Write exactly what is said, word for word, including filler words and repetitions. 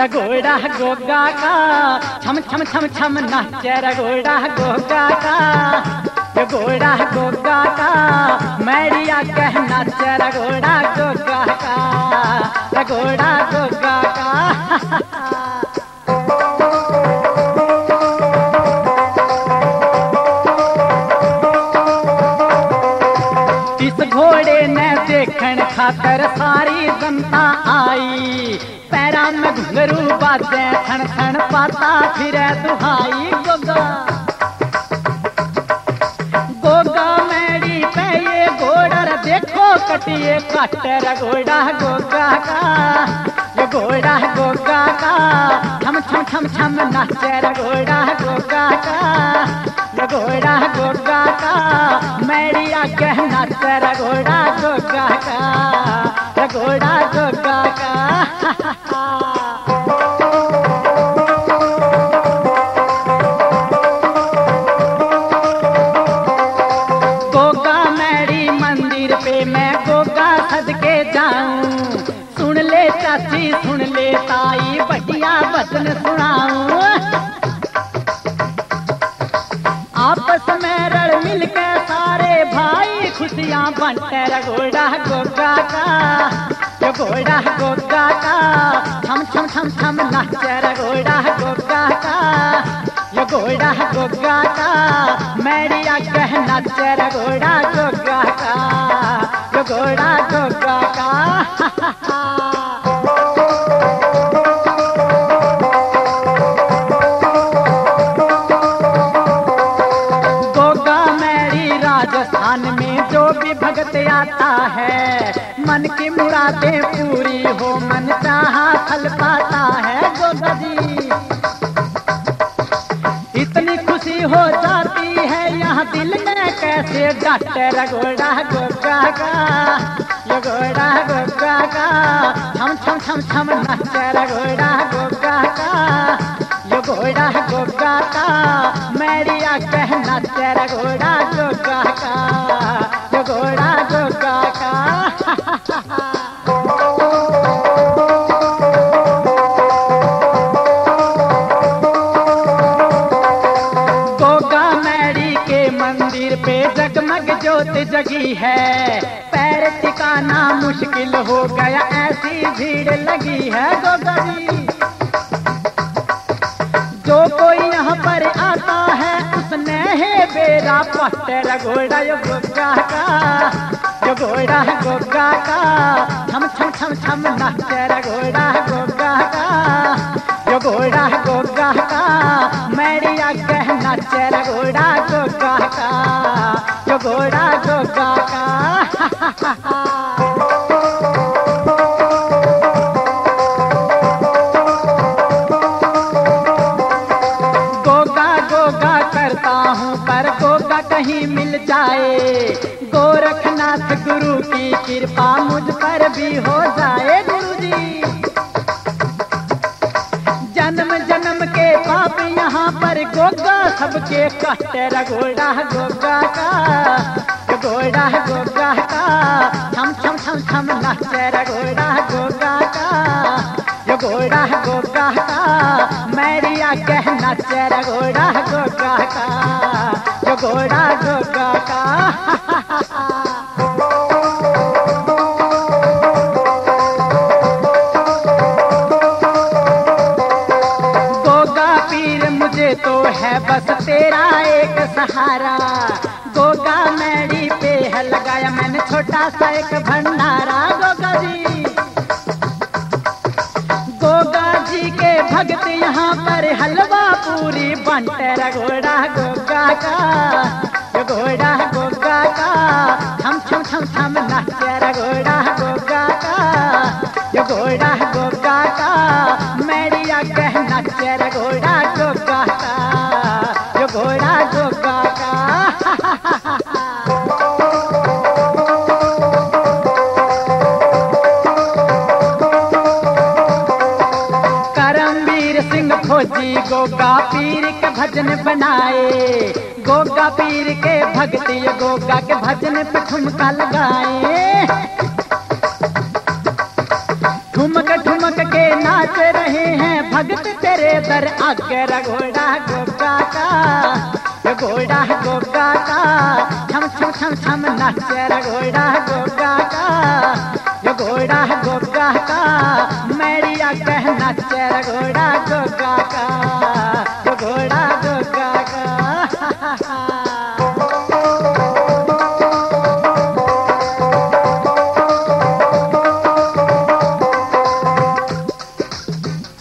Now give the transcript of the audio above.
रगोड़ा गोगा का छम छम छम छम नाचे रगोड़ा गोगा का रगोड़ा गोगा का मैरिया कह नाचे रगोड़ा गोगा का रगोड़ा गोगा का। इस घोड़े ने देखन खातर सारी जनता आई, पैरा में घुंघरू बाजे थन थन पाता फिरे दुहाई गोगा गोगा मैडी पे ये घोड़ा देखो कटिए काटे रगोड़ा गोगा का ये घोड़ा गोगा का छम छम छम छम नाचे रगोड़ा गोगा का रगोड़ा गोगा का मैरिया कह नाचे रगोड़ा गोगा का रगोड़ा गोगा का। गोगा मैरी मंदिर पे मैं गोगा सदके जाऊं, सुन ले चाची सुन ले ताई बढ़िया वचन सुनाऊं, आपस में रल मिल के सारे भाई खुशियां बांटे रगोड़ा गोगा का रगोड़ा गोगा का छम छम छम छम नाचे रगोड़ा गोगा का रगोड़ा गोगा का मैरिया कह नाचे रगोड़ा गोगा का रगोड़ा गोगा का। राजस्थान में जो भी भगत आता है मन की मुरादें पूरी हो मन चाहा फल पाता है गोगा जी। इतनी खुशी हो जाती है यहाँ दिल में कैसे डाटे रगोड़ा गोगा का रगोड़ा गोगा का छम छम छम छम नाचे रगोड़ा गोगा का रगोड़ा गोगा का मैरिया कह नाचे रगोड़ा गोगा का रगोड़ा गोगा का। गोगा मैरी के मंदिर पे जगमग ज्योत जगी है, पैर टिकाना मुश्किल हो गया ऐसी भीड़ लगी है गोगा जी। जो कोई यहाँ पर आता है उसने है बेरा पट्टे रगोड़ा गोगा का रगोड़ा गोगा का छम छम छम छम नाचे रगोड़ा गोगा का रगोड़ा गोगा का मैरिया कह नाचे रगोड़ा गोगा का रगोड़ा गोगा का। पर गोगा कहीं मिल जाए गोरखनाथ गुरु की कृपा मुझ पर भी हो जाए गुरु जी। जन्म जन्म के पाप यहाँ पर गोगा सबके काटे रगोड़ा गोगा का रगोड़ा गोगा का छम छम छम छम नाचे रगोड़ा गोगा का रगोड़ा गोगा का मैरिया कह नाचे रगोड़ा गोगा का रगोड़ा गोगा का। गोगा पीर मुझे तो है बस तेरा एक सहारा, गोगा मैरी पे है लगाया मैंने छोटा सा एक भंडारा गोगा जी। गोगा जी के भक्त यहाँ पर हलवा पूरी बांटे रगोड़ा गोगा का रगोड़ा गोगा का छम छम छम छम नाचे रगोड़ा गोगा का रगोड़ा गोगा का मैरिया कह नाचे रगोड़ा गोगा का रगोड़ा गोगा का। फौजी गोगा पीर के भजन बनाए, गोगा पीर के भक्ति गोगा के भजन पे ठुमका लगाए। ठुमक ठुमक के नाच रहे हैं भगत तेरे दर आगे रघोड़ा गोगा का, रघोड़ा गोगा का, छम छम छम छम नाच रघोड़ा गोगा का, रघोड़ा गोगा का, मैरिया कह नाच रघोड़ा गोगा का, रघोड़ा गोगा का।